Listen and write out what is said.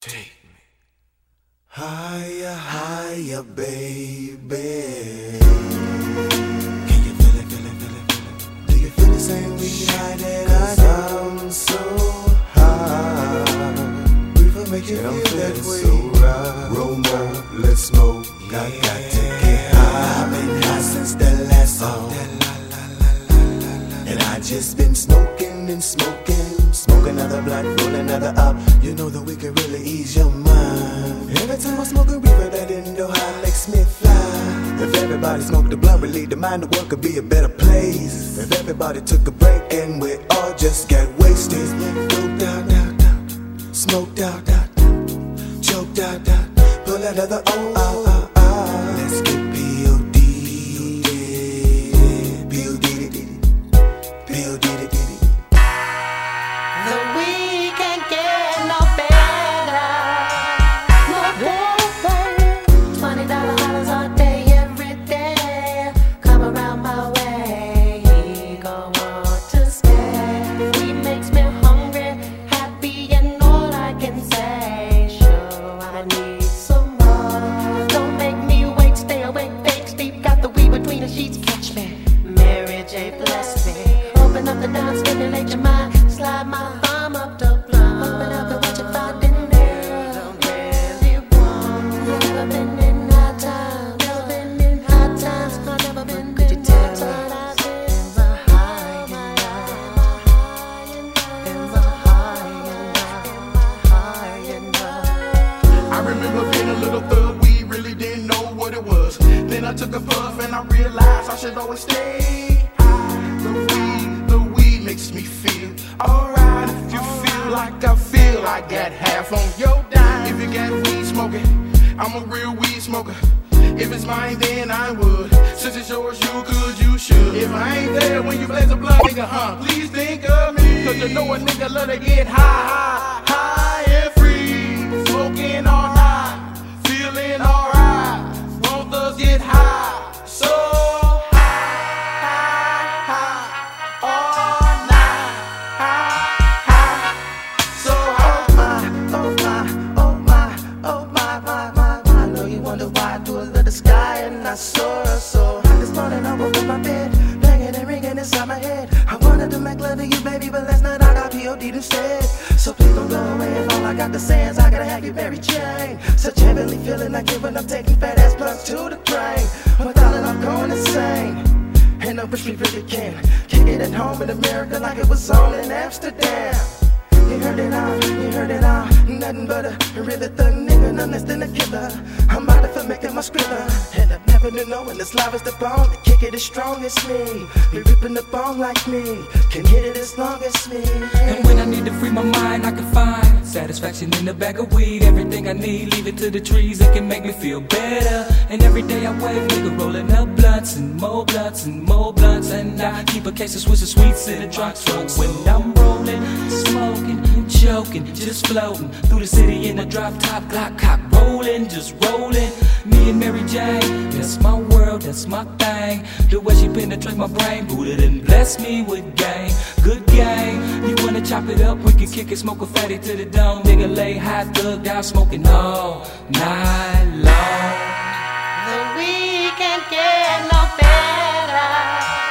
Take me higher, higher, baby. Can you feel it, feel it, feel it, feel it? Do you feel the same way that I'm so high? Reefer make you feel that way. So right. Roll more, let's smoke. I got to get high. I've been high since the last song. And I just been smoking and smoking. Smoke another blunt, roll another up. You know that we can really ease your mind. Every time I smoke a reefer, that Indo high makes me fly. If everybody smoked the blunt, relieve the mind, the world could be a better place. If everybody took a break and we all just got wasted. Doped out, out, out. Smoked out, out, out. Choked out, out. Pull another out. Let's get P.O.D. I took a puff and I realized I should always stay high. The weed makes me feel alright. If you feel like I feel, I got half on your dime. If you got weed smoking, I'm a real weed smoker. If it's mine, then I would. Since it's yours, you could, you should. If I ain't there when you blaze a blunt, nigga, please think of me. Cause you know a nigga love to get high, high and free. Smoking all night, feeling alright. Both us get high, so high, all night, high, so high. Oh my. I know you wonder why I do a little sky and I soar so high. This morning I woke up my bed, banging and ringing inside my head. I wanted to make love to you, baby, but last night I got P.O.D. instead. So please don't go away, and all I got to say is I gotta have you, Mary Jane. Such heavenly feeling I get when I'm taking fat ass blunts to the drain. But darling, I'm going insane, and I wish we really can kick it at home in America like it was on in Amsterdam. You heard it all, nothing but a really thug nigga, none less than a killer. I'm out for making my skrilla, and I never knew knowing this live is the bone. To kick it as strong as me, be ripping the bone like me, can hit it as long as me. And when I need to free my mind, I can find satisfaction in a bag of weed. Everything I need, leave it to the trees, it can make me feel better. And every day I wake, nigga, rolling up blunts and more blunts and more blunts. And I keep a case of Swiss and sweets in the trunk. So when I'm rolling, smoking, joking, just floating through the city in a drop top Glock cock, rolling, just rolling. Me and Mary Jane, that's my world, that's my thing. The way she penetrates my brain, booted and bless me with game, good game. You wanna chop it up, we can kick it, smoke a fatty to the dome. Nigga lay high, thugged out, smoking all night long. The weed can't get no better.